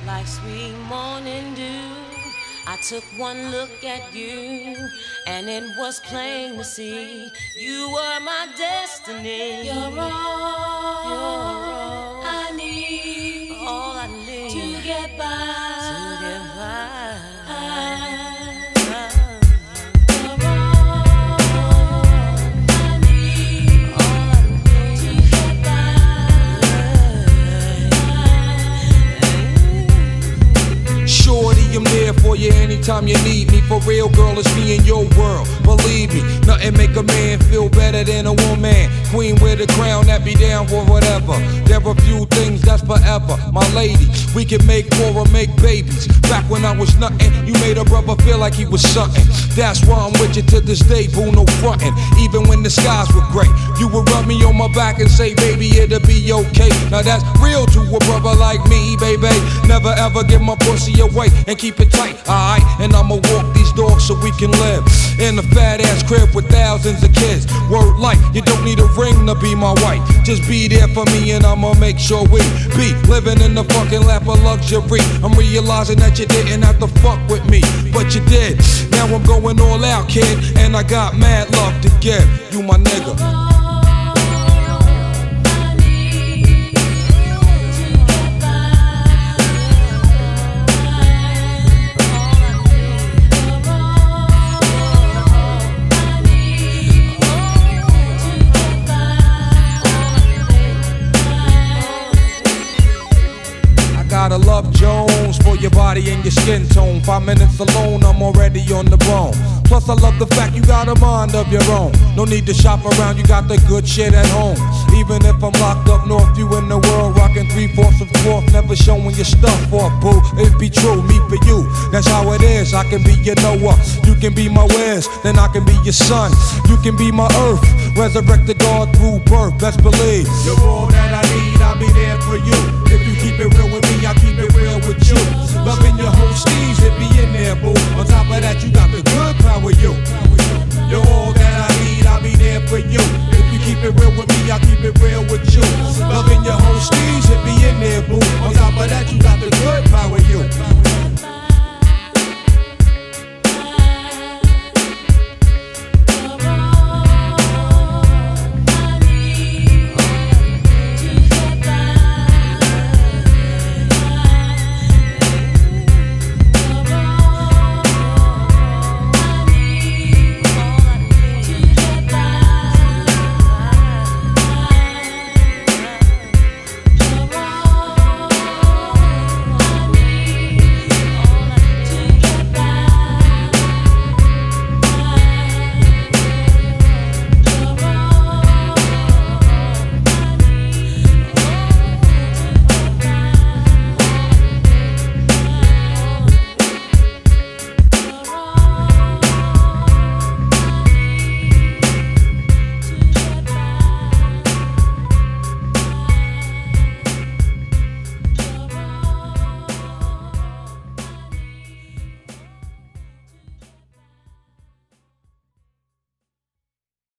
like sweet morning dew. I took one look at you, and it was plain to see you were my destiny. You're all I need, all I need to get by. To get by. I'm there for you anytime you need me. For real, girl, it's me in your world. Believe me, nothing make a man feel better than a woman. Queen with a crown that be down for whatever. There are few things that's forever. My lady, we can make war or make babies. Back when I was nothing, you made a brother feel like he was something. That's why I'm with you to this day, boo, no frontin'. Even when the skies were gray, you would rub me on my back and say, baby, it'll be okay. Now that's real to a brother like me, baby. Never ever give my pussy away and keep it tight, alright? And I'ma walk these dogs so we can live in a fat ass crib with thousands of kids. Word life, you don't need a ring to be my wife. Just be there for me and I'ma make sure we be living in the fucking lap of luxury. I'm realizing that you didn't have to fuck with me, but you did. Now I'm going all out, kid, and I got mad love to give. You my nigga. Gotta love Jones for your body and your skin tone. 5 minutes alone, I'm already on the bone. Plus I love the fact you got a mind of your own. No need to shop around, you got the good shit at home. Even if I'm locked up north, you in the world rocking 3/4 of cloth, never showing your stuff off, boo. It be true, me for you, that's how it is. I can be your Noah, you can be my Wes, then I can be your son. You can be my earth, resurrected God through birth, best believe. You're all that I need, I'll be there for you. If you keep it real with me, I'll keep it real with you. Loving your whole steez, it be in there, boo. On top of that, you got the good power, you. You're all that I need, I'll be there for you. If you keep it real with me, I'll keep it real with you. Loving your whole steez, it be in there, boo. On top of that, you got the